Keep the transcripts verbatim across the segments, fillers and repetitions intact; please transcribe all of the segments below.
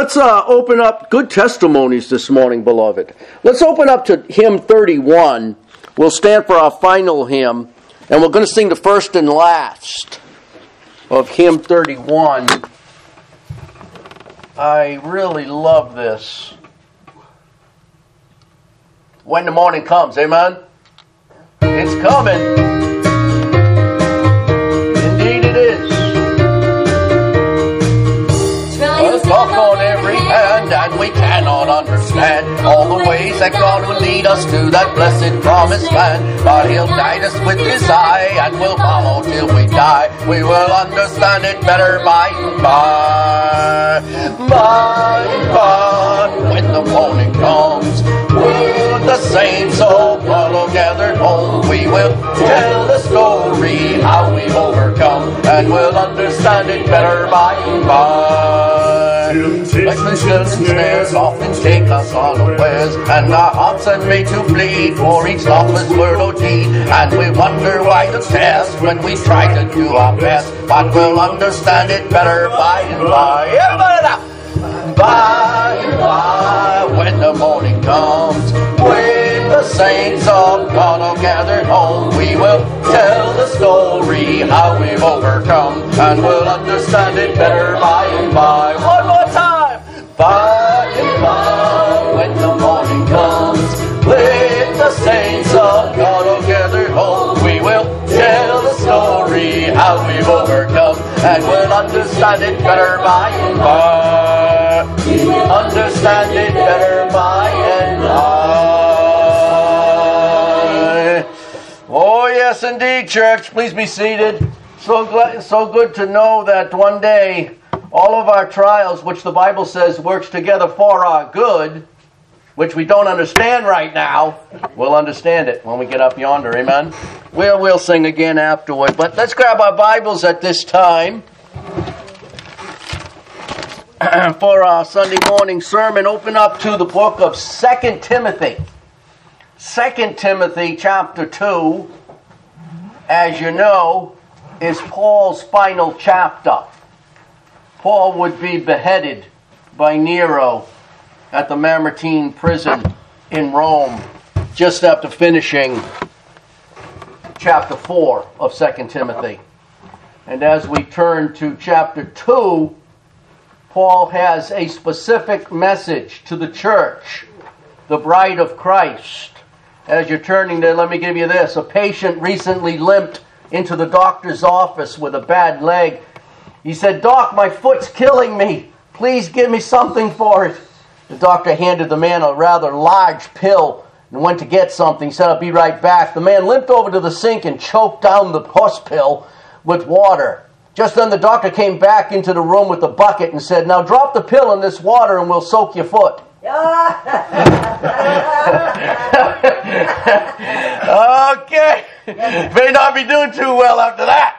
let's uh, open up good testimonies this morning, beloved. Let's open up to hymn thirty-one. We'll stand for our final hymn, and we're going to sing the first and last of hymn thirty-one. I really love this. When the morning comes, amen? It's coming. Indeed it is. There's talk on every hand, and we cannot understand all the ways that God will lead us to that blessed promised land. But He'll guide us with His eye, and we'll follow till we die. We will understand it better by and by. By and by, when the morning comes, with the saints all follow gathered home, we will tell the story how we've overcome, and we'll understand it better by and by. Temptations and snares often take us unawares, and our hearts are made to bleed for each thoughtless word or deed. And we wonder why the test when we try to do our best, but we'll understand it better by and by. Everybody now! By and by, when the morning comes, when the saints of God are gathered home, we will tell the story how we've overcome, and we'll understand it better by and by. One more time! By and by, when the morning comes, when the saints of God are gathered home, we will tell the story how we've overcome, and we'll understand it better by and by. Understand it better by and by. Oh yes, indeed, church. Please be seated. So glad, so good to know that one day all of our trials, which the Bible says works together for our good, which we don't understand right now, we'll understand it when we get up yonder. Amen. We'll we'll sing again afterward. But let's grab our Bibles at this time. For our Sunday morning sermon, open up to the book of Second Timothy. Second Timothy chapter two, as you know, is Paul's final chapter. Paul would be beheaded by Nero at the Mamertine prison in Rome just after finishing chapter four of Second Timothy. And as we turn to chapter two, Paul has a specific message to the church, the bride of Christ. As you're turning there, let me give you this. A patient recently limped into the doctor's office with a bad leg. He said, "Doc, my foot's killing me. Please give me something for it." The doctor handed the man a rather large pill and went to get something. He said, "I'll be right back." The man limped over to the sink and choked down the horse pill with water. Just then the doctor came back into the room with the bucket and said, "Now drop the pill in this water and we'll soak your foot." Okay. May not be doing too well after that.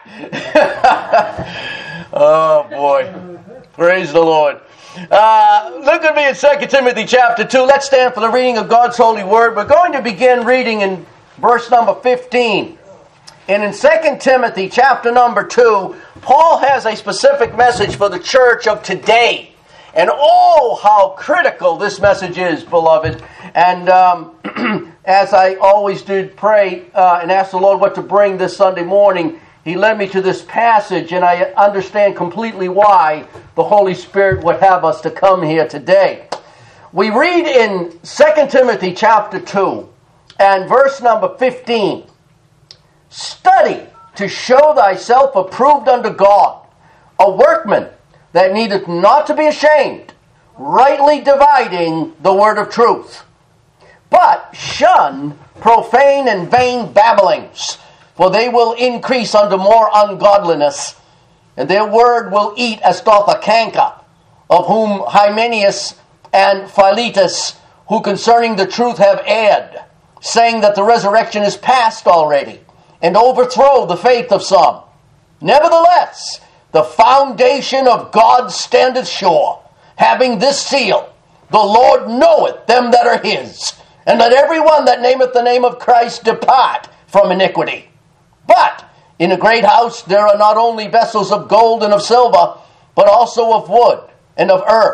Oh boy. Praise the Lord. Uh, look at me in Second Timothy chapter two. Let's stand for the reading of God's holy word. We're going to begin reading in verse number fifteen. And in Second Timothy chapter number two, Paul has a specific message for the church of today. And oh, how critical this message is, beloved. And um, as I always did pray uh, and ask the Lord what to bring this Sunday morning, He led me to this passage, and I understand completely why the Holy Spirit would have us to come here today. We read in Second Timothy chapter two and verse number fifteen. "Study to show thyself approved unto God, a workman that needeth not to be ashamed, rightly dividing the word of truth. But shun profane and vain babblings, for they will increase unto more ungodliness, and their word will eat as doth a canker, of whom Hymenaeus and Philetus, who concerning the truth have erred, saying that the resurrection is past already, and overthrow the faith of some. Nevertheless, the foundation of God standeth sure, having this seal, the Lord knoweth them that are his, and let every one that nameth the name of Christ depart from iniquity. But in a great house there are not only vessels of gold and of silver, but also of wood and of earth,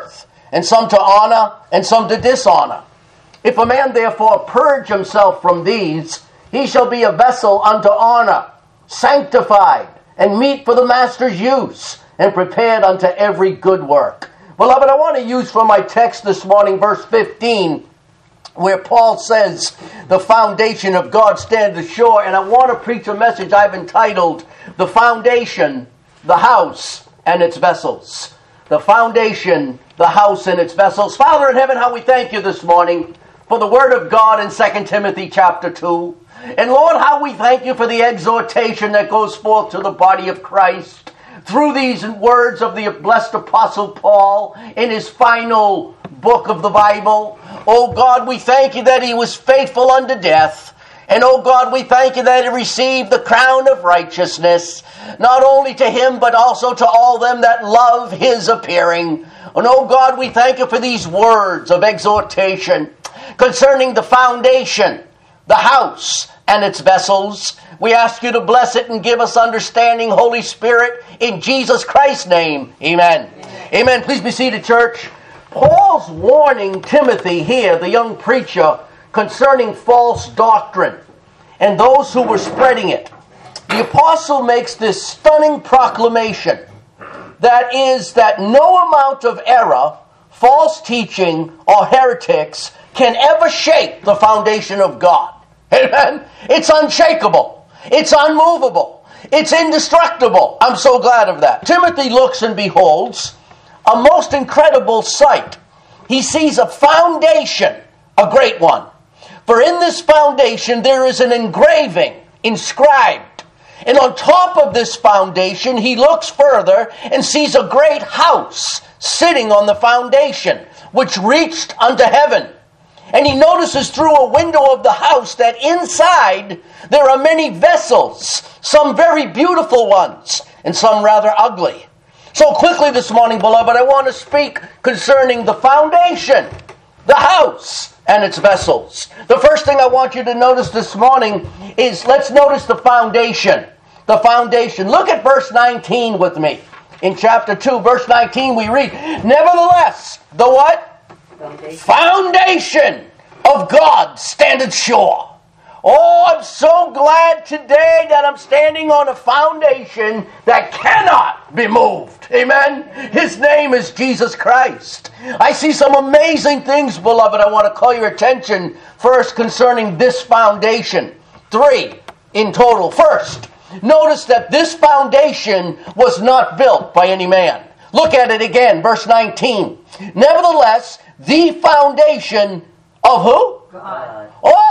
and some to honor, and some to dishonor. If a man therefore purge himself from these, he shall be a vessel unto honor, sanctified, and meet for the master's use, and prepared unto every good work. Beloved, I want to use for my text this morning verse fifteen, where Paul says, the foundation of God standeth sure, and I want to preach a message I've entitled, The Foundation, the House, and Its Vessels. The foundation, the house, and its vessels. Father in heaven, how we thank you this morning for the word of God in Second Timothy chapter two. And Lord, how we thank you for the exhortation that goes forth to the body of Christ through these words of the blessed apostle Paul in his final book of the Bible. Oh God, we thank you that he was faithful unto death. And oh God, we thank you that he received the crown of righteousness, not only to him, but also to all them that love his appearing. And oh God, we thank you for these words of exhortation concerning the foundation, the house, and its vessels. We ask you to bless it and give us understanding, Holy Spirit, in Jesus Christ's name. Amen. Amen. Amen. Please be seated, church. Paul's warning Timothy here, the young preacher, concerning false doctrine and those who were spreading it. The apostle makes this stunning proclamation, that is that no amount of error, false teaching, or heretics can ever shake the foundation of God. Amen? It's unshakable. It's unmovable. It's indestructible. I'm so glad of that. Timothy looks and beholds a most incredible sight. He sees a foundation, a great one. For in this foundation there is an engraving inscribed. And on top of this foundation he looks further and sees a great house sitting on the foundation, which reached unto heaven. And he notices through a window of the house that inside there are many vessels, some very beautiful ones, and some rather ugly. So quickly this morning, beloved, I want to speak concerning the foundation, the house, and its vessels. The first thing I want you to notice this morning is, let's notice the foundation. The foundation. Look at verse nineteen with me. In chapter two, verse nineteen, we read, nevertheless, the what? Foundation. Foundation of God standeth sure. Oh, I'm so glad today that I'm standing on a foundation that cannot be moved. Amen? His name is Jesus Christ. I see some amazing things, beloved. I want to call your attention first concerning this foundation. Three in total. First, notice that this foundation was not built by any man. Look at it again, verse nineteen. Nevertheless, the foundation of who? God.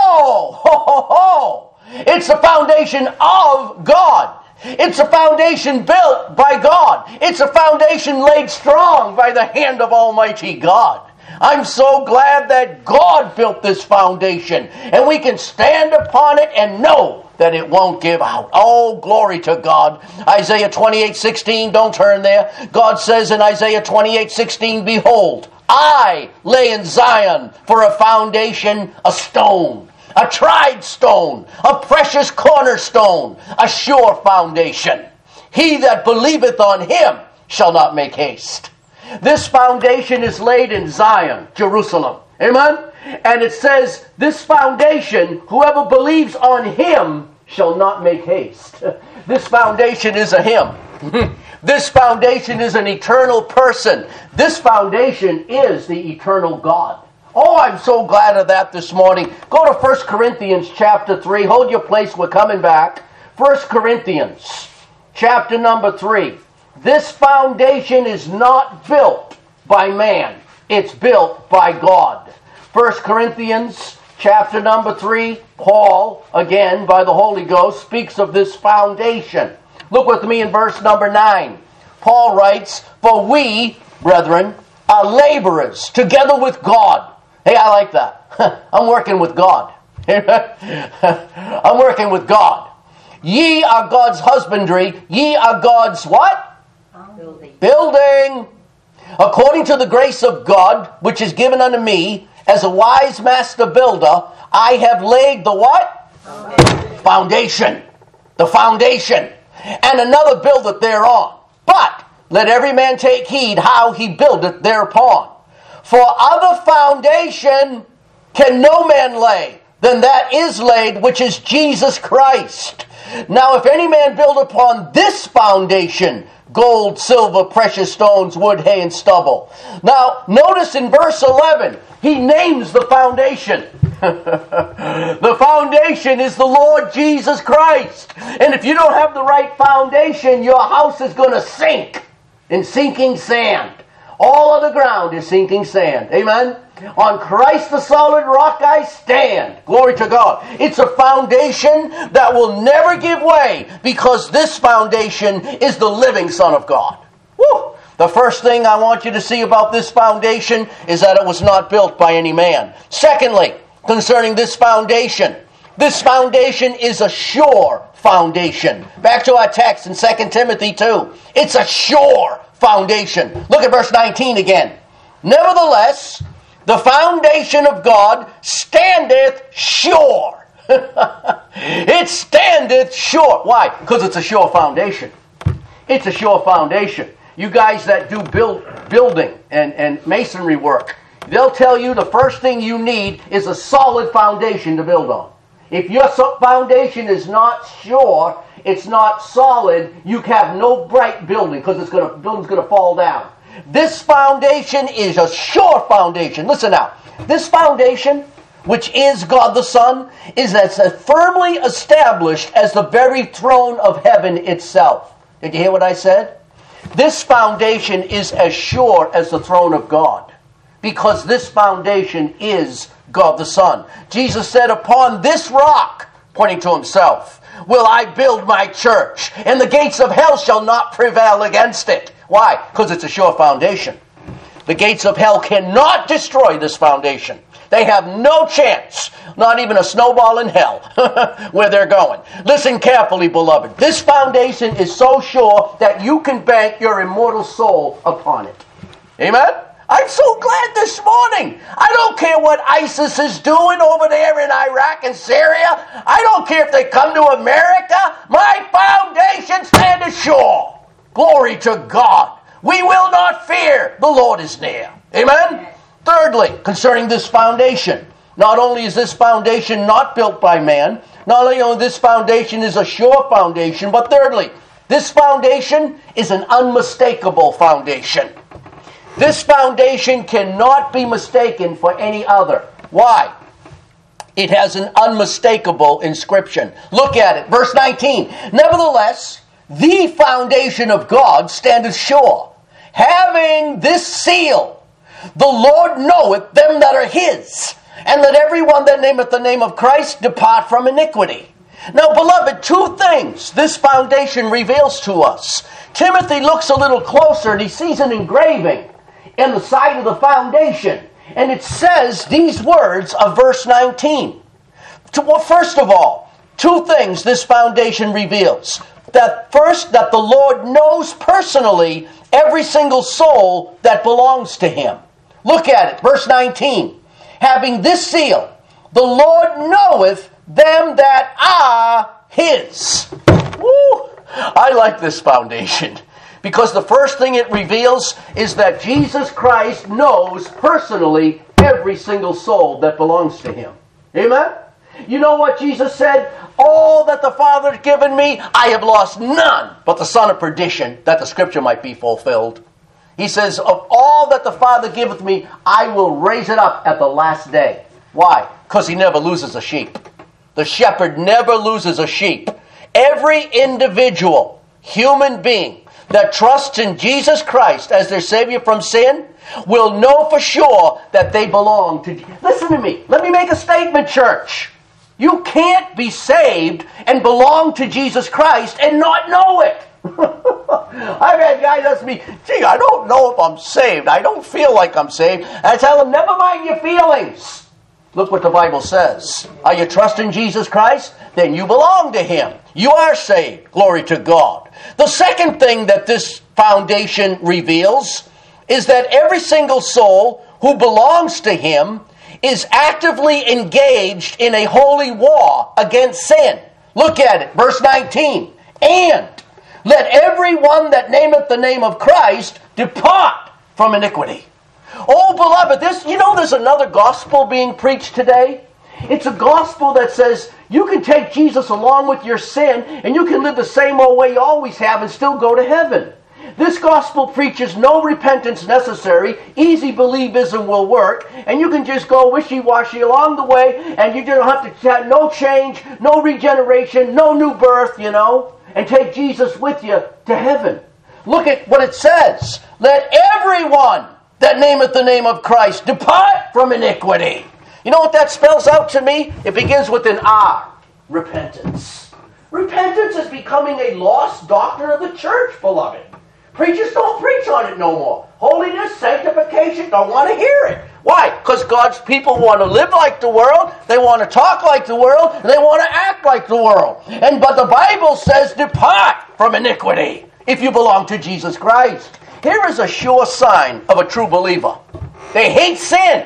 Oh, ho, ho, ho. It's the foundation of God. It's a foundation built by God. It's a foundation laid strong by the hand of Almighty God. I'm so glad that God built this foundation, and we can stand upon it and know that it won't give out. Oh, glory to God. Isaiah twenty-eight sixteen, don't turn there. God says in Isaiah twenty-eight sixteen, behold, I lay in Zion for a foundation, a stone, a tried stone, a precious cornerstone, a sure foundation. He that believeth on him shall not make haste. This foundation is laid in Zion, Jerusalem. Amen? And it says, this foundation, whoever believes on him shall not make haste. This foundation is a him. This foundation is an eternal person. This foundation is the eternal God. Oh, I'm so glad of that this morning. Go to First Corinthians chapter three. Hold your place. We're coming back. First Corinthians chapter number three. This foundation is not built by man. It's built by God. First Corinthians chapter number three. Paul, again, by the Holy Ghost, speaks of this foundation. Look with me in verse number nine. Paul writes, for we, brethren, are laborers together with God. Hey, I like that. I'm working with God. I'm working with God. Ye are God's husbandry. Ye are God's what? Building. Building. According to the grace of God, which is given unto me, as a wise master builder, I have laid the what? Foundation. Foundation. The foundation. And another buildeth thereon. But let every man take heed how he buildeth thereupon. For other foundation can no man lay than that is laid, which is Jesus Christ. Now if any man build upon this foundation, gold, silver, precious stones, wood, hay, and stubble. Now notice in verse eleven, he names the foundation. The foundation is the Lord Jesus Christ. And if you don't have the right foundation, your house is going to sink in sinking sand. All of the ground is sinking sand. Amen? On Christ the solid rock I stand. Glory to God. It's a foundation that will never give way, because this foundation is the living Son of God. Woo! The first thing I want you to see about this foundation is that it was not built by any man. Secondly, concerning this foundation, this foundation is a sure foundation. Back to our text in Second Timothy two. It's a sure foundation. Look at verse nineteen again. Nevertheless, the foundation of God standeth sure. It standeth sure. Why? Because it's a sure foundation. It's a sure foundation. You guys that do build, building and, and masonry work, they'll tell you the first thing you need is a solid foundation to build on. If your foundation is not sure, it's not solid, you have no bright building, because it's going to building's going to fall down. This foundation is a sure foundation. Listen now. This foundation, which is God the Son, is as firmly established as the very throne of heaven itself. Did you hear what I said? This foundation is as sure as the throne of God, because this foundation is God the Son. Jesus said, upon this rock, pointing to himself, will I build my church, and the gates of hell shall not prevail against it. Why? Because it's a sure foundation. The gates of hell cannot destroy this foundation. They have no chance, not even a snowball in hell, where they're going. Listen carefully, beloved. This foundation is so sure that you can bank your immortal soul upon it. Amen? I'm so glad this morning. I don't care what ISIS is doing over there in Iraq and Syria. I don't care if they come to America. My foundation standeth sure. Glory to God. We will not fear. The Lord is near. Amen? Thirdly, concerning this foundation, not only is this foundation not built by man, not only is this foundation is a sure foundation, but thirdly, this foundation is an unmistakable foundation. This foundation cannot be mistaken for any other. Why? It has an unmistakable inscription. Look at it. Verse nineteen. Nevertheless, the foundation of God standeth sure, having this seal, the Lord knoweth them that are his, and let everyone that nameth the name of Christ depart from iniquity. Now, beloved, two things this foundation reveals to us. Timothy looks a little closer and he sees an engraving in the side of the foundation, and it says these words of verse nineteen. Well, first of all, two things this foundation reveals. That first, that the Lord knows personally every single soul that belongs to him. Look at it, verse nineteen. Having this seal, the Lord knoweth them that are his. Woo! I like this foundation, because the first thing it reveals is that Jesus Christ knows personally every single soul that belongs to him. Amen? You know what Jesus said? All that the Father hath given me, I have lost none but the son of perdition, that the scripture might be fulfilled. He says, of all that the Father giveth me, I will raise it up at the last day. Why? Because he never loses a sheep. The shepherd never loses a sheep. Every individual, human being, that trusts in Jesus Christ as their Savior from sin will know for sure that they belong to... Listen to me. Let me make a statement, church. You can't be saved and belong to Jesus Christ and not know it. I've had guys ask me, gee, I don't know if I'm saved. I don't feel like I'm saved. And I tell them, never mind your feelings. Look what the Bible says. Are you trusting Jesus Christ? Then you belong to him. You are saved. Glory to God. The second thing that this foundation reveals is that every single soul who belongs to him is actively engaged in a holy war against sin. Look at it, verse nineteen. And let every one that nameth the name of Christ depart from iniquity. Oh, beloved, this, you know there's another gospel being preached today? It's a gospel that says you can take Jesus along with your sin and you can live the same old way you always have and still go to heaven. This gospel preaches no repentance necessary, easy believism will work, and you can just go wishy-washy along the way, and you don't have to have no change, no regeneration, no new birth, you know, and take Jesus with you to heaven. Look at what it says. Let everyone that nameth the name of Christ depart from iniquity. You know what that spells out to me? It begins with an R. Repentance. Repentance is becoming a lost doctrine of the church, beloved. Preachers don't preach on it no more. Holiness, sanctification, don't want to hear it. Why? Because God's people want to live like the world, they want to talk like the world, and they want to act like the world. And but the Bible says, depart from iniquity if you belong to Jesus Christ. Here is a sure sign of a true believer. They hate sin.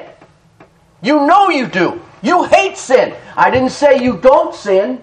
You know you do. You hate sin. I didn't say you don't sin.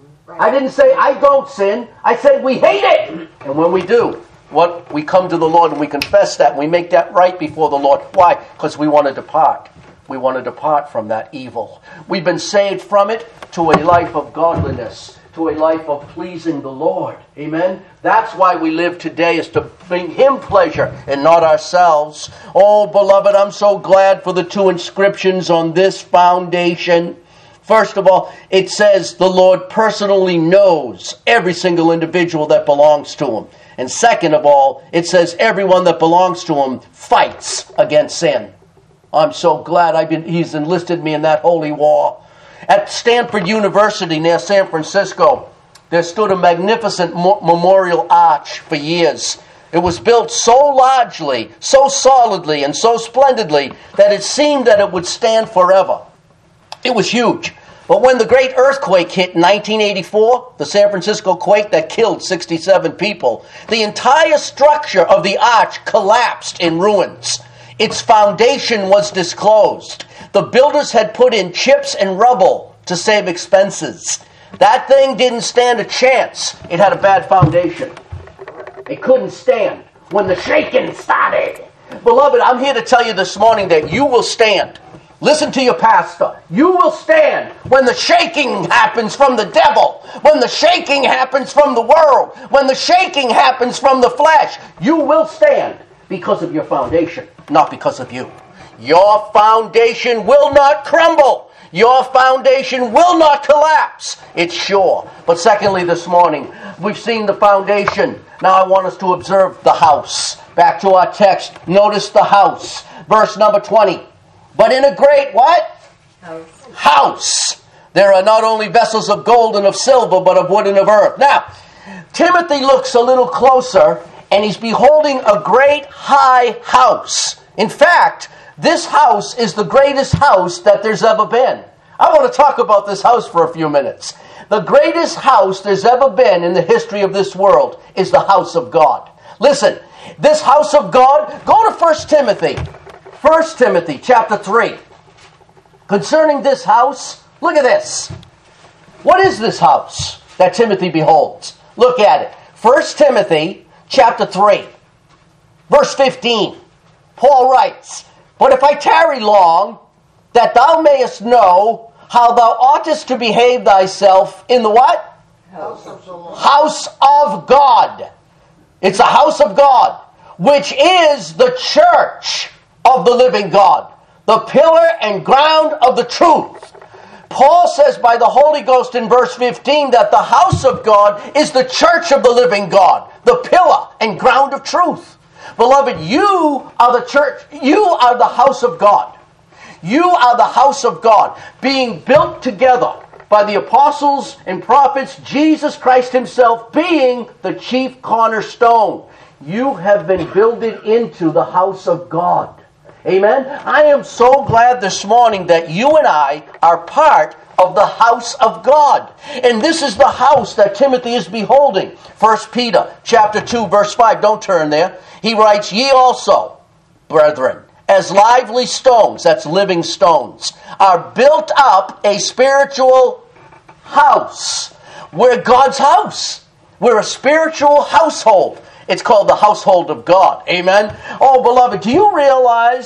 I didn't say I don't sin. I said we hate it. And when we do, what we come to the Lord and we confess that and we make that right before the Lord. Why? Because we want to depart. We want to depart from that evil. We've been saved from it to a life of godliness, to a life of pleasing the Lord. Amen? That's why we live today, is to bring Him pleasure and not ourselves. Oh, beloved, I'm so glad for the two inscriptions on this foundation. First of all, it says the Lord personally knows every single individual that belongs to Him. And second of all, it says everyone that belongs to Him fights against sin. I'm so glad I've been, He's enlisted me in that holy war. At Stanford University near San Francisco, there stood a magnificent mo- memorial arch for years. It was built so largely, so solidly, and so splendidly that it seemed that it would stand forever. It was huge. But when the great earthquake hit in nineteen eighty-four, the San Francisco quake that killed sixty-seven people, the entire structure of the arch collapsed in ruins. Its foundation was disclosed. The builders had put in chips and rubble to save expenses. That thing didn't stand a chance. It had a bad foundation. It couldn't stand when the shaking started. Beloved, I'm here to tell you this morning that you will stand. Listen to your pastor. You will stand when the shaking happens from the devil, when the shaking happens from the world, when the shaking happens from the flesh. You will stand because of your foundation, not because of you. Your foundation will not crumble. Your foundation will not collapse. It's sure. But secondly, this morning, we've seen the foundation. Now I want us to observe the house. Back to our text. Notice the house. Verse number twenty. But in a great what? House. House. There are not only vessels of gold and of silver, but of wood and of earth. Now, Timothy looks a little closer, and he's beholding a great high house. In fact, this house is the greatest house that there's ever been. I want to talk about this house for a few minutes. The greatest house there's ever been in the history of this world is the house of God. Listen, this house of God, go to First Timothy. First Timothy chapter three. Concerning this house, look at this. What is this house that Timothy beholds? Look at it. First Timothy chapter three, verse fifteen. Paul writes, But if I tarry long, that thou mayest know how thou oughtest to behave thyself in the what? House of the Lord. House of God. It's a house of God, which is the church of the living God, the pillar and ground of the truth. Paul says by the Holy Ghost in verse fifteen that the house of God is the church of the living God, the pillar and ground of truth. Beloved, you are the church, you are the house of God. You are the house of God, being built together by the apostles and prophets, Jesus Christ Himself being the chief cornerstone. You have been builded into the house of God. Amen? I am so glad this morning that you and I are part of the house of God. And this is the house that Timothy is beholding. First Peter chapter two, verse five. Don't turn there. He writes, Ye also, brethren, as lively stones, that's living stones, are built up a spiritual house. We're God's house. We're a spiritual household. It's called the household of God. Amen? Oh, beloved, do you realize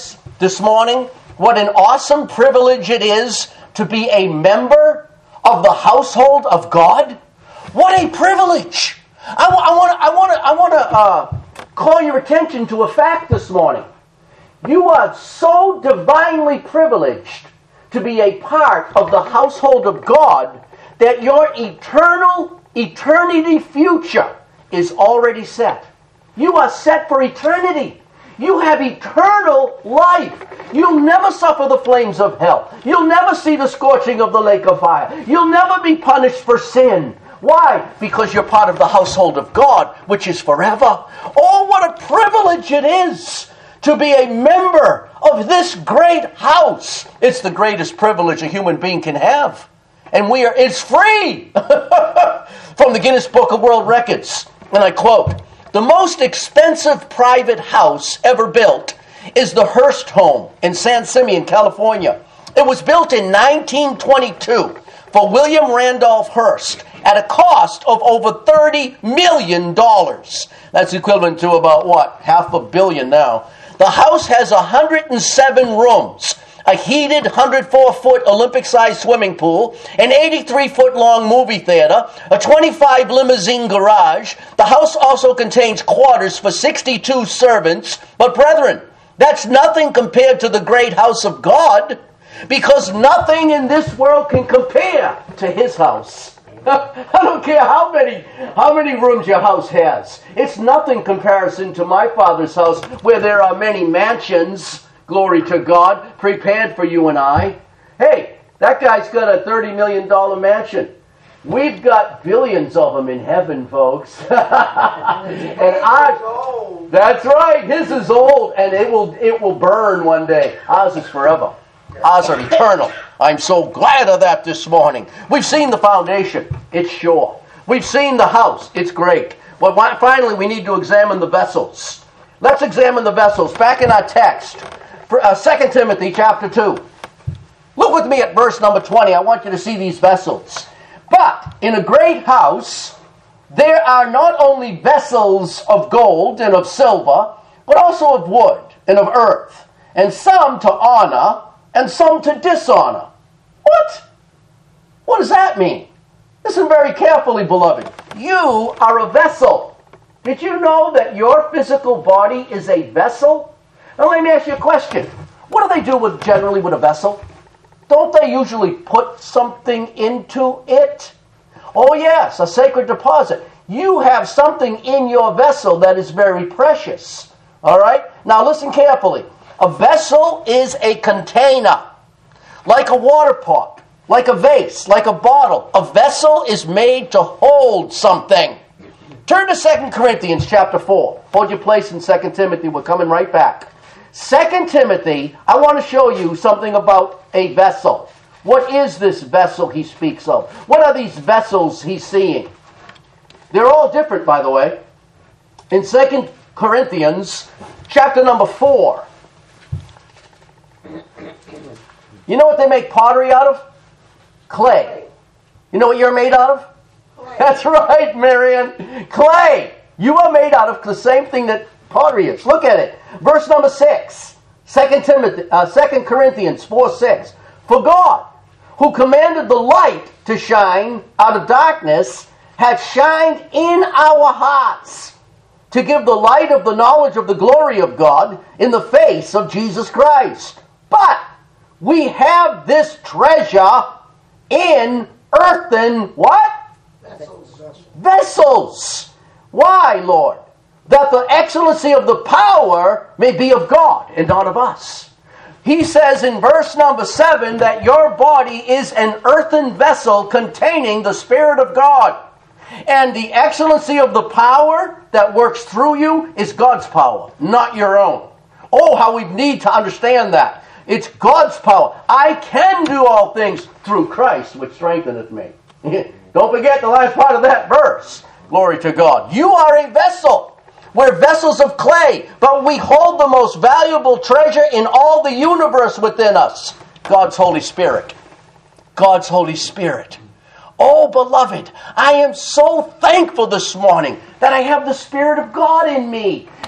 this morning what an awesome privilege it is to be a member of the household of God? What a privilege! I, I want to I want to I want to uh, call your attention to a fact this morning. You are so divinely privileged to be a part of the household of God that your eternal eternity future is already set. You are set for eternity. You have eternal life. You'll never suffer the flames of hell. You'll never see the scorching of the lake of fire. You'll never be punished for sin. Why? Because you're part of the household of God, which is forever. Oh, what a privilege it is to be a member of this great house. It's the greatest privilege a human being can have. And we are, it's free from the Guinness Book of World Records. And I quote, "The most expensive private house ever built is the Hearst home in San Simeon, California. It was built in nineteen twenty-two for William Randolph Hearst at a cost of over thirty million dollars. That's equivalent to about what? Half a billion now. The house has one hundred seven rooms, a heated one hundred four foot Olympic-sized swimming pool, an eighty-three foot long movie theater, a twenty-five limousine garage. The house also contains quarters for sixty-two servants. But brethren, that's nothing compared to the great house of God, because nothing in this world can compare to His house. I don't care how many how many rooms your house has. It's nothing in comparison to my Father's house, where there are many mansions, glory to God, prepared for you and I. Hey, that guy's got a thirty million dollars mansion. We've got billions of them in heaven, folks. And I, that's right, his is old, and it will it will burn one day. Ours is forever. Ours are eternal. I'm so glad of that this morning. We've seen the foundation. It's sure. We've seen the house. It's great. But finally, we need to examine the vessels. Let's examine the vessels. Back in our text, uh, Second Timothy chapter two. Look with me at verse number twenty. I want you to see these vessels. But in a great house, there are not only vessels of gold and of silver, but also of wood and of earth, and some to honor and some to dishonor. What? What does that mean? Listen very carefully, beloved. You are a vessel. Did you know that your physical body is a vessel? Now let me ask you a question. What do they do with generally with a vessel? Don't they usually put something into it? Oh yes, a sacred deposit. You have something in your vessel that is very precious. All right? Now listen carefully. A vessel is a container, like a water pot, like a vase, like a bottle. A vessel is made to hold something. Turn to Second Corinthians chapter four. Hold your place in Second Timothy. We're coming right back. Second Timothy, I want to show you something about a vessel. What is this vessel he speaks of? What are these vessels he's seeing? They're all different, by the way. In Second Corinthians chapter number four, you know what they make pottery out of? Clay. You know what you're made out of? Clay. That's right, Marion. Clay. You are made out of the same thing that pottery is. Look at it. Verse number six. Second Timothy, uh, Second Corinthians four six. For God, who commanded the light to shine out of darkness, hath shined in our hearts to give the light of the knowledge of the glory of God in the face of Jesus Christ. But we have this treasure in earthen, what? Vessels. Vessels. Why, Lord? That the excellency of the power may be of God and not of us. He says in verse number seven that your body is an earthen vessel containing the Spirit of God. And the excellency of the power that works through you is God's power, not your own. Oh, how we need to understand that. It's God's power. I can do all things through Christ, which strengtheneth me. Don't forget the last part of that verse. Glory to God. You are a vessel. We're vessels of clay, but we hold the most valuable treasure in all the universe within us. God's Holy Spirit. God's Holy Spirit. Oh, beloved, I am so thankful this morning that I have the Spirit of God in me.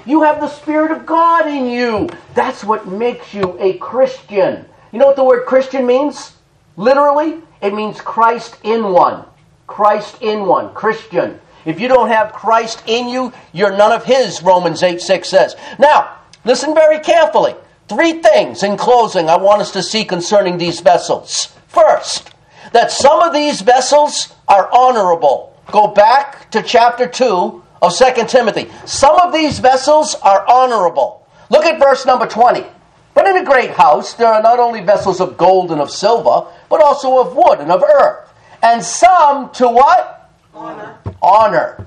You have the Spirit of God in you. That's what makes you a Christian. You know what the word Christian means? Literally, it means Christ in one. Christ in one. Christian. If you don't have Christ in you, you're none of His, Romans eight six says. Now, listen very carefully. Three things in closing I want us to see concerning these vessels. First, that some of these vessels are honorable. Go back to chapter two of Second Timothy. Some of these vessels are honorable. Look at verse number twenty. But in a great house there are not only vessels of gold and of silver, but also of wood and of earth. And some to what? Honor. Honor.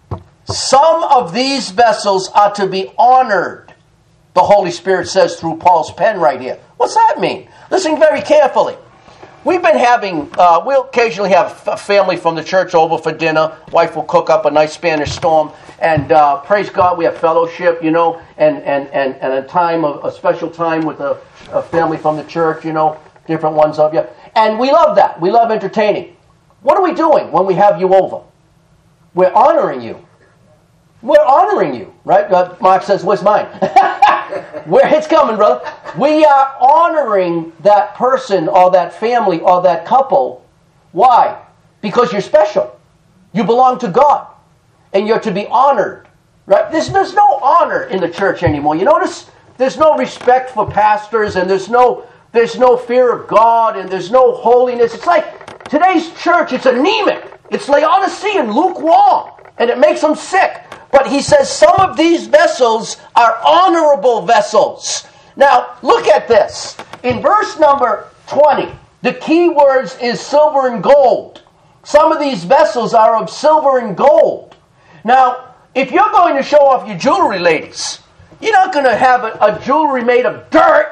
Some of these vessels are to be honored. The Holy Spirit says through Paul's pen right here. What's that mean? Listen very carefully. We've been having, uh, we'll occasionally have a family from the church over for dinner. Wife will cook up a nice Spanish storm. And uh, praise God, we have fellowship, you know, and, and, and, and a time, of, a special time with a, a family from the church, you know, different ones of you. And we love that. We love entertaining. What are we doing when we have you over? We're honoring you. We're honoring you, right? Uh, Mark says, where's mine? Where it's coming, brother. We are honoring that person or that family or that couple. Why? Because you're special. You belong to God. And you're to be honored. Right? There's, there's no honor in the church anymore. You notice there's no respect for pastors, and there's no there's no fear of God, and there's no holiness. It's like today's church, it's anemic. It's Laodicean, lukewarm. And it makes them sick. But he says some of these vessels are honorable vessels. Now, look at this. In verse number twenty, the key words is silver and gold. Some of these vessels are of silver and gold. Now, if you're going to show off your jewelry, ladies, you're not going to have a, a jewelry made of dirt.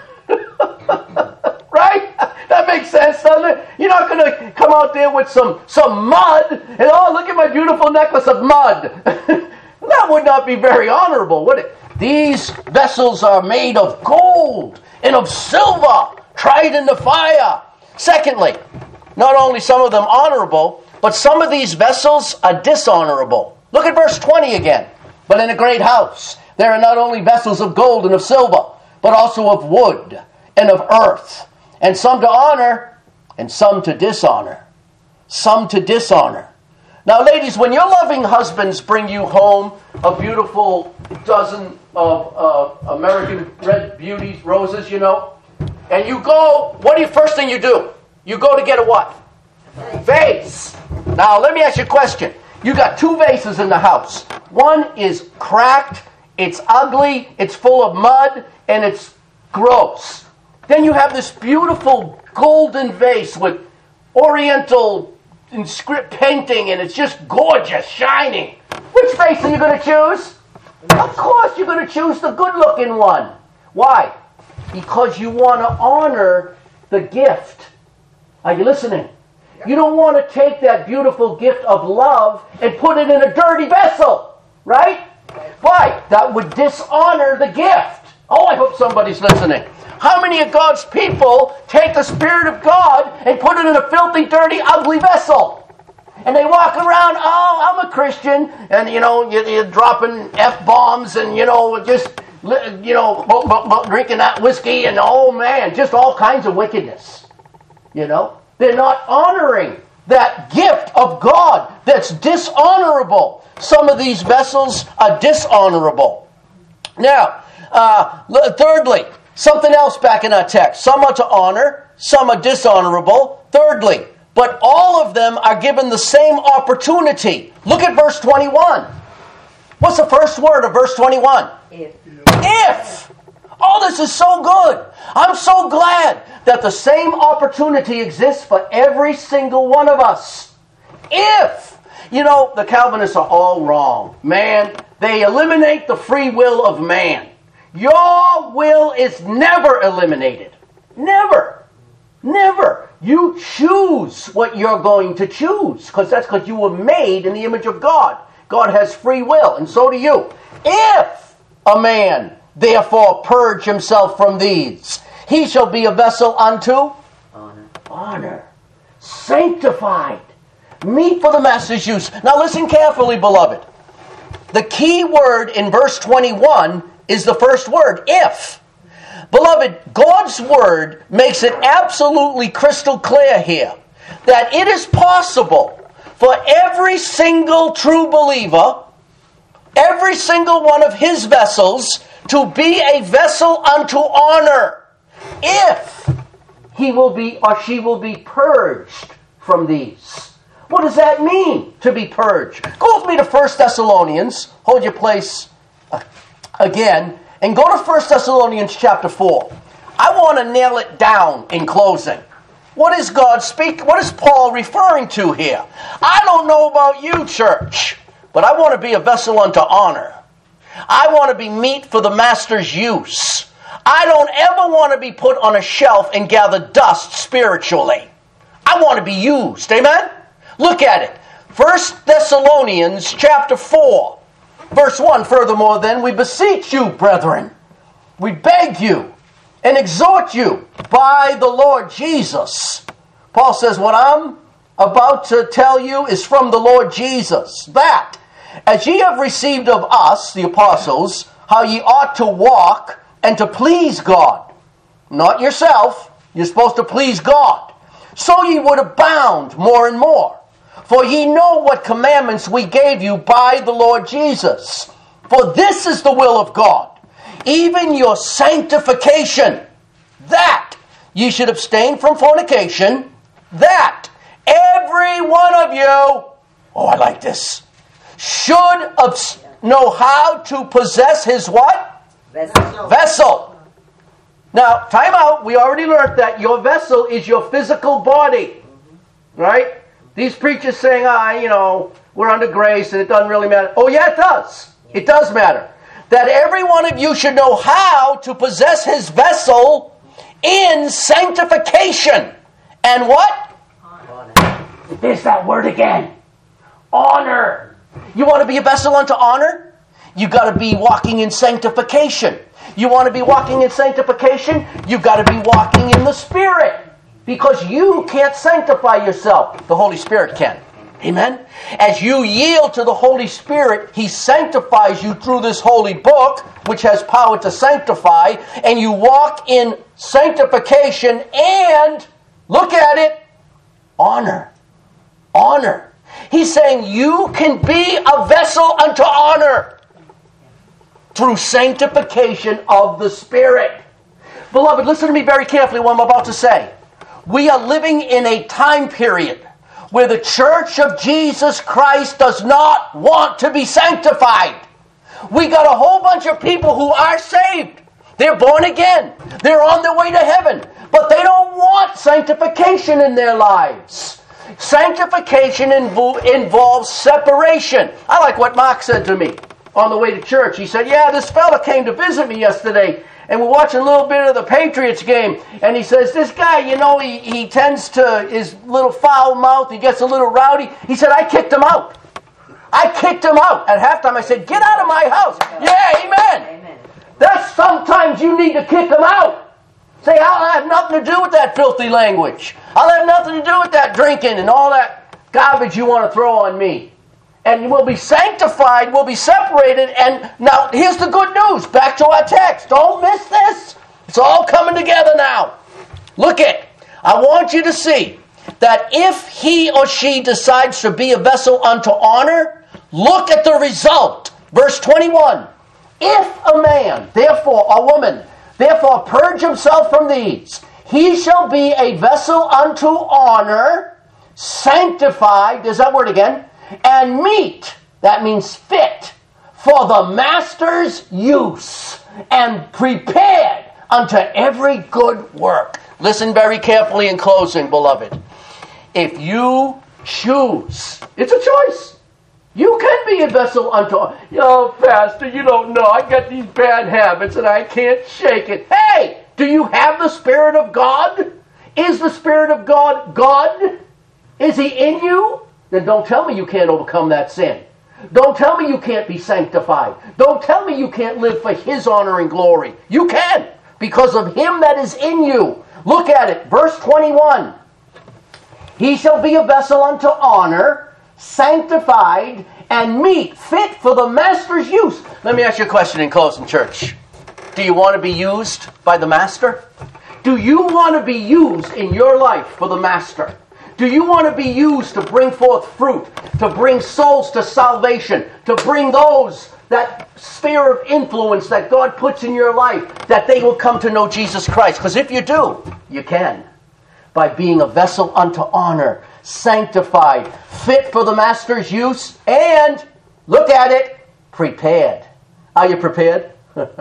Right? That makes sense, doesn't it? You're not going to come out there with some, some mud and, oh, look at my beautiful necklace of mud. That would not be very honorable, would it? These vessels are made of gold and of silver, tried in the fire. Secondly, not only some of them honorable, but some of these vessels are dishonorable. Look at verse twenty again. But in a great house there are not only vessels of gold and of silver, but also of wood and of earth, and some to honor and some to dishonor. Some to dishonor. Now, ladies, when your loving husbands bring you home a beautiful dozen of uh, American red beauties, roses, you know, and you go, what do you, first thing you do? You go to get a what? Vase. Now, let me ask you a question. You got two vases in the house. One is cracked, it's ugly, it's full of mud, and it's gross. Then you have this beautiful golden vase with oriental script painting, and it's just gorgeous, shining. Which vase are you going to choose? Of course you're going to choose the good-looking one. Why? Because you want to honor the gift. Are you listening? You don't want to take that beautiful gift of love and put it in a dirty vessel, right? Why? That would dishonor the gift. Oh, I hope somebody's listening. How many of God's people take the Spirit of God and put it in a filthy, dirty, ugly vessel? And they walk around, oh, I'm a Christian, and, you know, you're, you're dropping F-bombs and, you know, just, you know, drinking that whiskey and, oh, man, just all kinds of wickedness. You know? They're not honoring that gift of God that's dishonorable. Some of these vessels are dishonorable. Now, uh, thirdly, something else back in our text. Some are to honor, some are dishonorable. Thirdly, but all of them are given the same opportunity. Look at verse twenty-one. What's the first word of verse twenty-one? If. If. Oh, this is so good. I'm so glad that the same opportunity exists for every single one of us. If. You know, the Calvinists are all wrong. Man, they eliminate the free will of man. Your will is never eliminated. Never. Never. You choose what you're going to choose, because that's because you were made in the image of God. God has free will, and so do you. If a man therefore purge himself from these, he shall be a vessel unto honor, honor, sanctified, meet for the master's use. Now listen carefully, beloved. The key word in verse twenty-one is the first word, if. Beloved, God's word makes it absolutely crystal clear here that it is possible for every single true believer, every single one of his vessels, to be a vessel unto honor if he will be or she will be purged from these. What does that mean, to be purged? Go with me to First Thessalonians. Hold your place again. And go to First Thessalonians chapter four. I want to nail it down in closing. What is God speak? What is Paul referring to here? I don't know about you, church, but I want to be a vessel unto honor. I want to be meat for the master's use. I don't ever want to be put on a shelf and gather dust spiritually. I want to be used. Amen? Look at it. First Thessalonians chapter four, verse one. Furthermore, then, we beseech you, brethren, we beg you and exhort you by the Lord Jesus. Paul says, what I'm about to tell you is from the Lord Jesus, that as ye have received of us, the apostles, how ye ought to walk and to please God. Not yourself. You're supposed to please God. So ye would abound more and more. For ye know what commandments we gave you by the Lord Jesus. For this is the will of God, even your sanctification, that ye should abstain from fornication, that every one of you, oh, I like this, should abs- know how to possess his what? Vessel. Vessel. Now, time out. We already learned that your vessel is your physical body. Right? These preachers saying, ah, you know, we're under grace and it doesn't really matter. Oh, yeah, it does. It does matter. That every one of you should know how to possess his vessel in sanctification. And what? Honor. There's that word again. Honor. You want to be a vessel unto honor? You got to be walking in sanctification. You want to be walking in sanctification? You've got to be walking in the Spirit. Because you can't sanctify yourself. The Holy Spirit can. Amen? As you yield to the Holy Spirit, He sanctifies you through this holy book, which has power to sanctify, and you walk in sanctification and, look at it, honor. Honor. He's saying you can be a vessel unto honor through sanctification of the Spirit. Beloved, listen to me very carefully what I'm about to say. We are living in a time period where the Church of Jesus Christ does not want to be sanctified. We got a whole bunch of people who are saved. They're born again. They're on their way to heaven. But they don't want sanctification in their lives. Sanctification invo- involves separation. I like what Mark said to me on the way to church. He said, yeah, this fella came to visit me yesterday, and we're watching a little bit of the Patriots game, and he says, this guy, you know, he, he tends to, his little foul mouth, he gets a little rowdy. He said, I kicked him out. I kicked him out. At halftime, I said, get out of my house. Yeah, amen. Amen. That's sometimes you need to kick them out. Say, I'll have nothing to do with that filthy language. I'll have nothing to do with that drinking and all that garbage you want to throw on me. And we'll be sanctified, we'll be separated. And now, here's the good news. Back to our text. Don't miss this. It's all coming together now. Look it. I want you to see that if he or she decides to be a vessel unto honor, look at the result. Verse twenty-one. If a man, therefore, a woman, therefore purge himself from these, he shall be a vessel unto honor, sanctified, there's that word again, and meet, that means fit, for the master's use, and prepared unto every good work. Listen very carefully in closing, beloved. If you choose, it's a choice. You can be a vessel unto honor. Oh, Pastor, you don't know. I got these bad habits and I can't shake it. Hey, do you have the Spirit of God? Is the Spirit of God God? Is He in you? Then don't tell me you can't overcome that sin. Don't tell me you can't be sanctified. Don't tell me you can't live for His honor and glory. You can, because of Him that is in you. Look at it, verse twenty-one. He shall be a vessel unto honor, sanctified, and meat fit for the master's use. Let me ask you a question in closing, church. Do you want to be used by the master? Do you want to be used in your life for the master? Do you want to be used to bring forth fruit, to bring souls to salvation, to bring those, that sphere of influence that God puts in your life, that they will come to know Jesus Christ? Because if you do, you can. By being a vessel unto honor, sanctified, fit for the master's use, and, look at it, prepared. Are you prepared?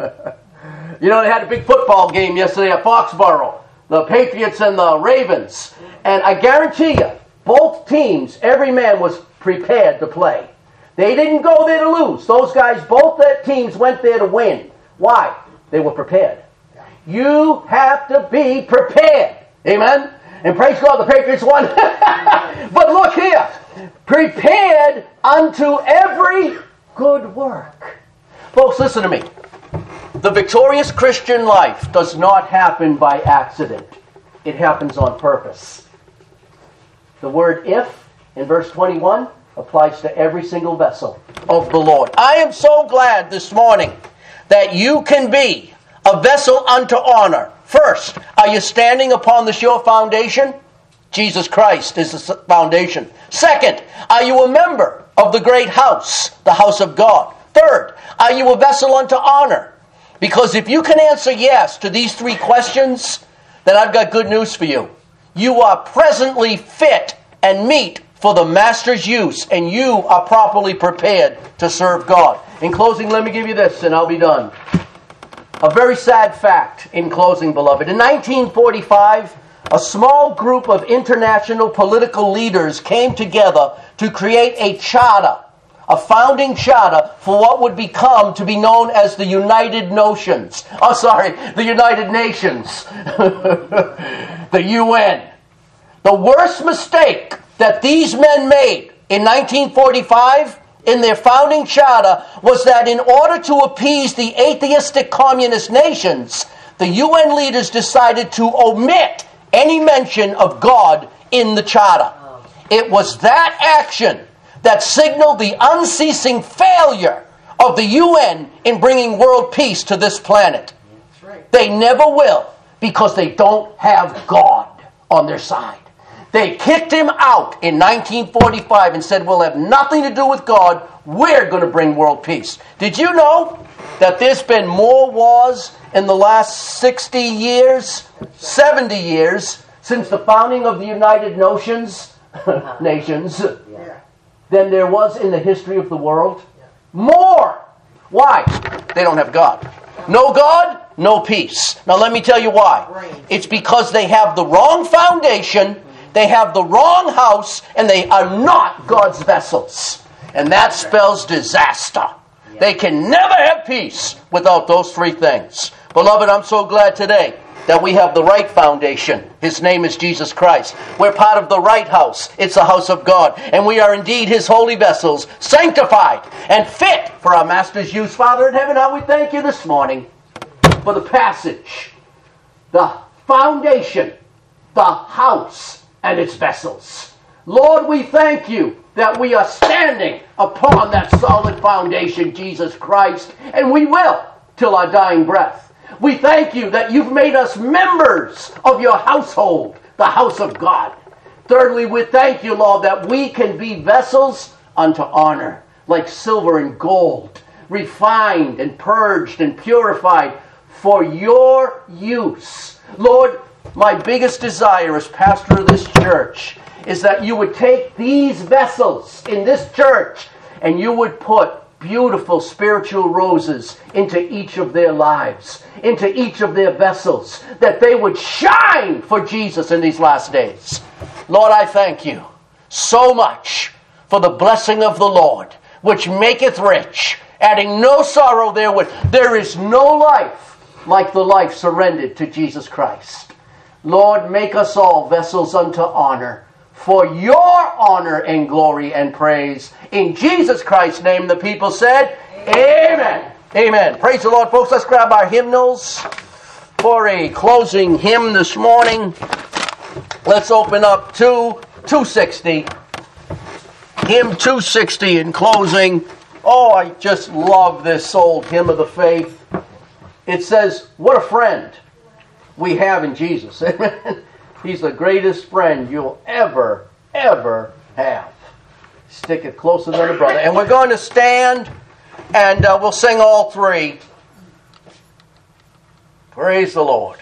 You know, they had a big football game yesterday at Foxborough. The Patriots and the Ravens. And I guarantee you, both teams, every man was prepared to play. They didn't go there to lose. Those guys, both their teams went there to win. Why? They were prepared. You have to be prepared. Amen? And praise God, the Patriots won. But look here. Prepared unto every good work. Folks, listen to me. The victorious Christian life does not happen by accident. It happens on purpose. The word if in verse twenty-one applies to every single vessel of the Lord. I am so glad this morning that you can be a vessel unto honor. First, are you standing upon the sure foundation? Jesus Christ is the foundation. Second, are you a member of the great house, the house of God? Third, are you a vessel unto honor? Because if you can answer yes to these three questions, then I've got good news for you. You are presently fit and meet for the master's use, and you are properly prepared to serve God. In closing, let me give you this, and I'll be done. A very sad fact in closing, beloved. In nineteen forty-five, a small group of international political leaders came together to create a charter, a founding charter for what would become to be known as the United Nations. Oh, sorry, the United Nations. The U N. The worst mistake that these men made in nineteen forty-five in their founding charter was that in order to appease the atheistic communist nations, the U N leaders decided to omit any mention of God in the charter. It was that action that signaled the unceasing failure of the U N in bringing world peace to this planet. That's right. They never will, because they don't have God on their side. They kicked him out in nineteen forty-five and said, we'll have nothing to do with God. We're going to bring world peace. Did you know that there's been more wars in the last sixty years, seventy years, since the founding of the United Nations, nations, than there was in the history of the world? More! Why? They don't have God. No God, no peace. Now let me tell you why. It's because they have the wrong foundation, they have the wrong house, and they are not God's vessels. And that spells disaster. They can never have peace without those three things. Beloved, I'm so glad today that we have the right foundation. His name is Jesus Christ. We're part of the right house. It's the house of God. And we are indeed His holy vessels, sanctified and fit for our Master's use. Father in heaven, how we thank you this morning for the passage, the foundation, the house, and its vessels. Lord, we thank you that we are standing upon that solid foundation, Jesus Christ, and we will till our dying breath. We thank you that you've made us members of your household, the house of God. Thirdly, we thank you, Lord, that we can be vessels unto honor, like silver and gold, refined and purged and purified for your use. Lord, my biggest desire as pastor of this church is that you would take these vessels in this church and you would put beautiful spiritual roses into each of their lives, into each of their vessels, that they would shine for Jesus in these last days. Lord, I thank you so much for the blessing of the Lord, which maketh rich, adding no sorrow therewith. There is no life like the life surrendered to Jesus Christ. Lord, make us all vessels unto honor, for your honor and glory and praise. In Jesus Christ's name, the people said, Amen. Amen. Praise the Lord, folks. Let's grab our hymnals for a closing hymn this morning. Let's open up to two sixty. hymn two sixty in closing. Oh, I just love this old hymn of the faith. It says, what a friend we have in Jesus. He's the greatest friend you'll ever, ever have. Stick it closer than a brother. And we're going to stand and uh, we'll sing all three. Praise the Lord.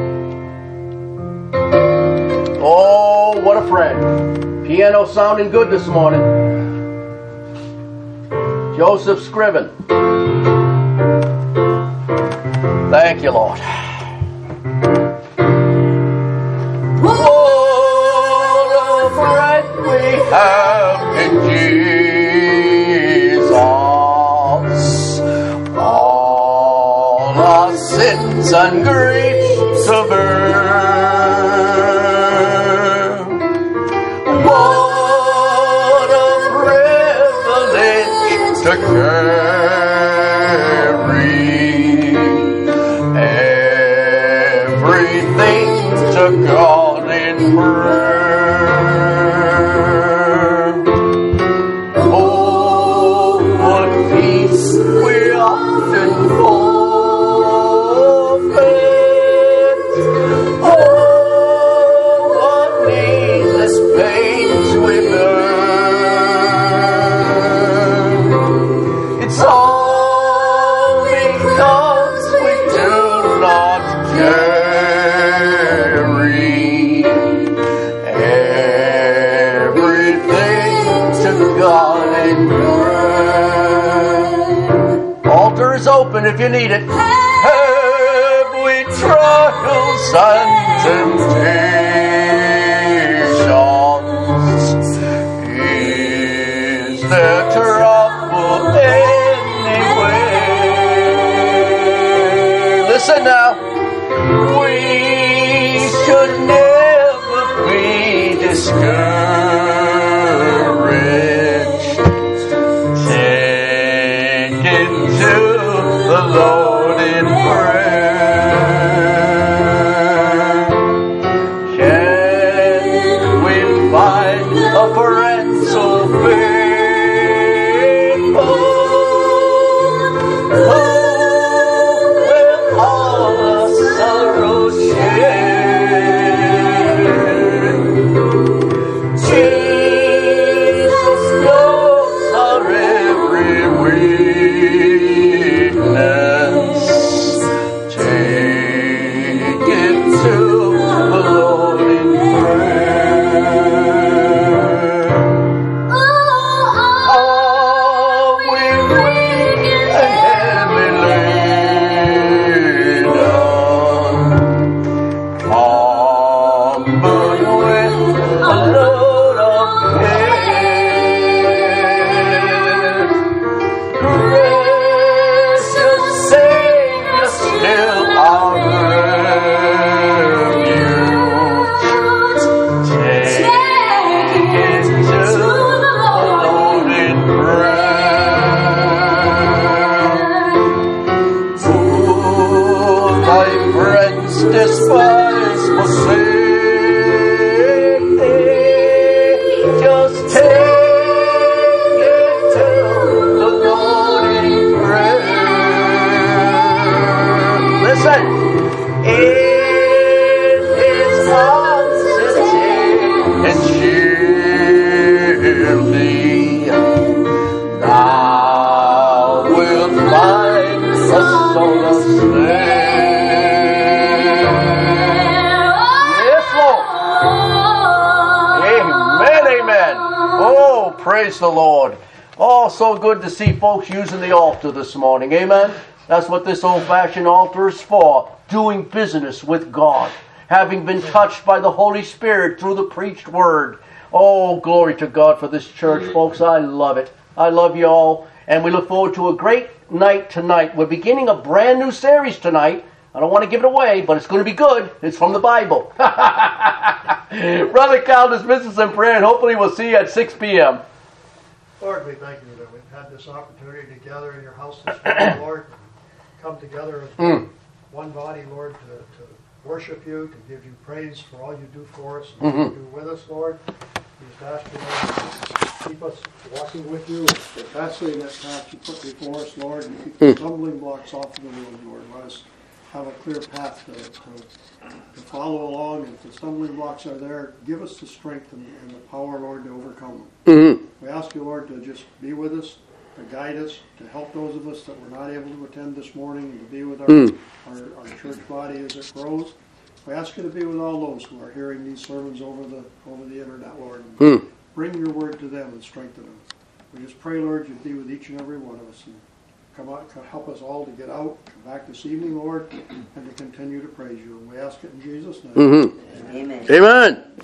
Oh, what a friend. Piano sounding good this morning. Joseph Scriven. Thank you, Lord. What a friend we have in Jesus. All our sins and griefs to bear. What a privilege to carry everything to God in prayer. Oh, what peace we often forfeit. Oh, what needless pains we bear. It's all because we do not carry everything to God in prayer. Altar is open if you need it. Have we trials and temptations? Is there trouble anywhere? Listen now. We should never be discouraged. Take it to the Lord in prayer. Can we find a friend so faithful? Oh, with all our sorrows shared. Jesus knows our every weakness. Take it to the Lord in prayer. Are we weak and heavy laden? Cumbered with a load of care. Gracious Savior, still our refuge. Take it to the Lord in prayer. Who thy friends despise, forsake thee. Just take it to the Lord in prayer. Listen. In His arms and cheer thee. Thou wilt find a solace there. Yes, Lord. Amen, amen. Oh, praise the Lord. Oh, so good to see folks using the altar this morning. Amen. That's what this old-fashioned altar is for. Doing business with God. Having been touched by the Holy Spirit through the preached word. Oh, glory to God for this church, folks. I love it. I love you all. And we look forward to a great night tonight. We're beginning a brand new series tonight. I don't want to give it away, but it's going to be good. It's from the Bible. Brother Cal dismisses in prayer, and hopefully we'll see you at six p.m. Lord, we thank you that we've had this opportunity to gather in your house this morning, Lord, and come together as Mm. one body, Lord, to, to worship you, to give you praise for all you do for us and what Mhm. you do with us, Lord. just ask you, Lord, to keep us walking with you, especially in that path you put before us, Lord, and keep the stumbling blocks off of the road, Lord. Let us have a clear path to, to, to follow along, and if the stumbling blocks are there, give us the strength and, and the power, Lord, to overcome them. Mm-hmm. We ask you, Lord, to just be with us, to guide us, to help those of us that were not able to attend this morning, and to be with our, Mm. our, our church body as it grows. We ask you to be with all those who are hearing these sermons over the over the internet, Lord. And Mm. bring your word to them and strengthen them. We just pray, Lord, you'd be with each and every one of us, and come out, help us all to get out, come back this evening, Lord, and to continue to praise you. And we ask it in Jesus' name. Mm-hmm. Amen. Amen.